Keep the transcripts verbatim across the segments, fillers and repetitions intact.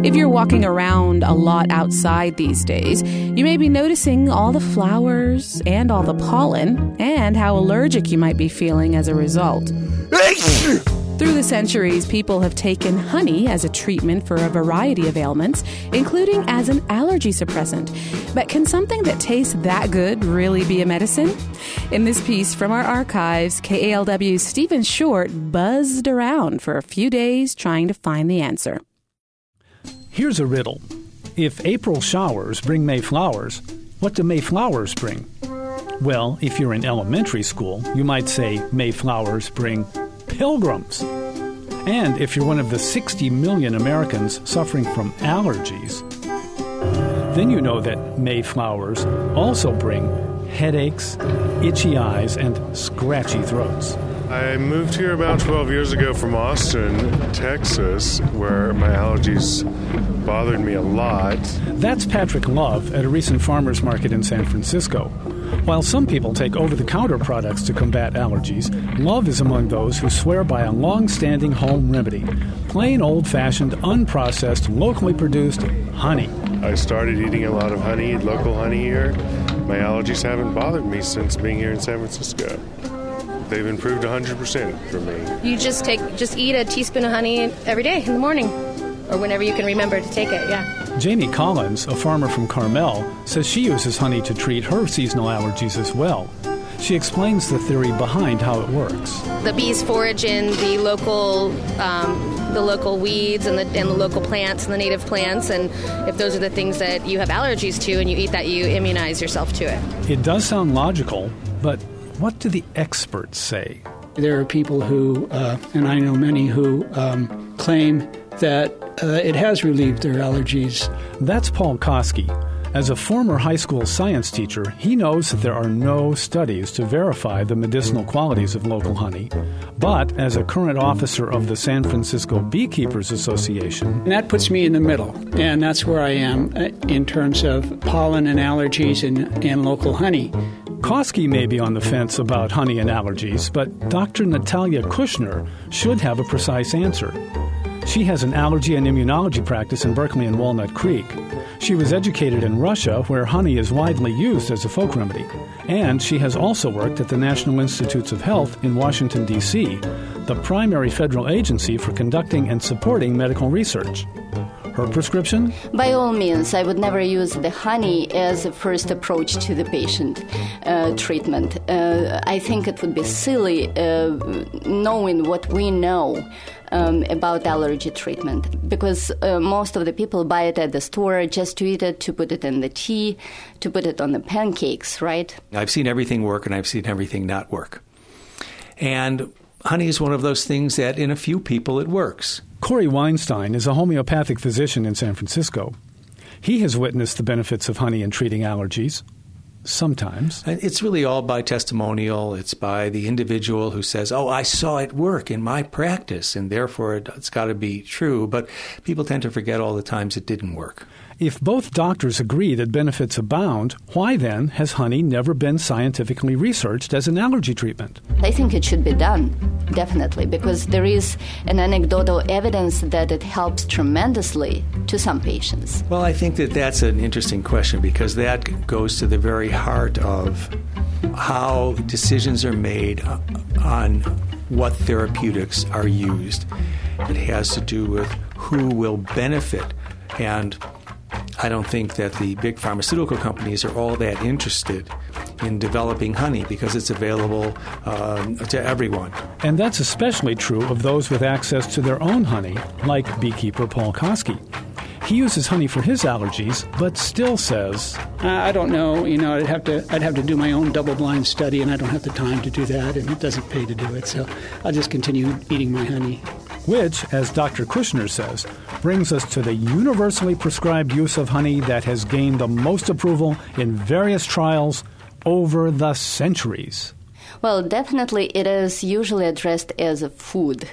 If you're walking around a lot outside these days, you may be noticing all the flowers and all the pollen and how allergic you might be feeling as a result. Through the centuries, people have taken honey as a treatment for a variety of ailments, including as an allergy suppressant. But can something that tastes that good really be a medicine? In this piece from our archives, K A L W's Stephen Short buzzed around for a few days trying to find the answer. Here's a riddle. If April showers bring May flowers, what do May flowers bring? Well, if you're in elementary school, you might say May flowers bring pilgrims. And if you're one of the sixty million Americans suffering from allergies, then you know that May flowers also bring headaches, itchy eyes, and scratchy throats. I moved here about twelve years ago from Austin, Texas, where my allergies bothered me a lot. That's Patrick Love at a recent farmer's market in San Francisco. While some people take over-the-counter products to combat allergies, Love is among those who swear by a long-standing home remedy, plain old-fashioned, unprocessed, locally produced honey. I started eating a lot of honey, local honey here. My allergies haven't bothered me since being here in San Francisco. They've improved one hundred percent for me. You just take, just eat a teaspoon of honey every day in the morning, or whenever you can remember to take it, yeah. Jamie Collins, a farmer from Carmel, says she uses honey to treat her seasonal allergies as well. She explains the theory behind how it works. The bees forage in the local, um, the local weeds and the, and the local plants and the native plants, and if those are the things that you have allergies to and you eat that, you immunize yourself to it. It does sound logical, but what do the experts say? There are people who, uh, and I know many, who um, claim that uh, it has relieved their allergies. That's Paul Koski. As a former high school science teacher, he knows that there are no studies to verify the medicinal qualities of local honey. But as a current officer of the San Francisco Beekeepers Association... And that puts me in the middle, and that's where I am in terms of pollen and allergies and, and local honey. Koski may be on the fence about honey and allergies, but Doctor Natalia Kushner should have a precise answer. She has an allergy and immunology practice in Berkeley and Walnut Creek. She was educated in Russia, where honey is widely used as a folk remedy. And she has also worked at the National Institutes of Health in Washington, D C, the primary federal agency for conducting and supporting medical research. Her prescription? By all means, I would never use the honey as a first approach to the patient uh, treatment. Uh, I think it would be silly uh, knowing what we know um, about allergy treatment, because uh, most of the people buy it at the store just to eat it, to put it in the tea, to put it on the pancakes, right? I've seen everything work and I've seen everything not work. And honey is one of those things that in a few people it works. Corey Weinstein is a homeopathic physician in San Francisco. He has witnessed the benefits of honey in treating allergies. Sometimes. It's really all by testimonial. It's by the individual who says, oh, I saw it work in my practice, and therefore it's got to be true. But people tend to forget all the times it didn't work. If both doctors agree that benefits abound, why then has honey never been scientifically researched as an allergy treatment? I think it should be done, definitely, because there is an anecdotal evidence that it helps tremendously to some patients. Well, I think that that's an interesting question, because that goes to the very heart of how decisions are made on what therapeutics are used. It has to do with who will benefit, and I don't think that the big pharmaceutical companies are all that interested in developing honey because it's available um, to everyone. And that's especially true of those with access to their own honey, like beekeeper Paul Koski. He uses honey for his allergies, but still says, I don't know. You know, I'd have to I'd have to do my own double-blind study, and I don't have the time to do that, and it doesn't pay to do it. So I'll just continue eating my honey. Which, as Doctor Kushner says, brings us to the universally prescribed use of honey that has gained the most approval in various trials over the centuries. Well, definitely it is usually addressed as a food.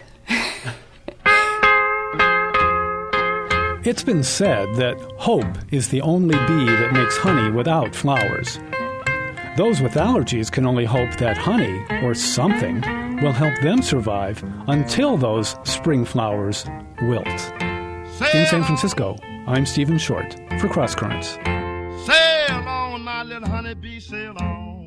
It's been said that hope is the only bee that makes honey without flowers. Those with allergies can only hope that honey, or something, will help them survive until those spring flowers wilt. In San Francisco, I'm Stephen Short for Cross Currents. Sail on, my little honeybee, sail on.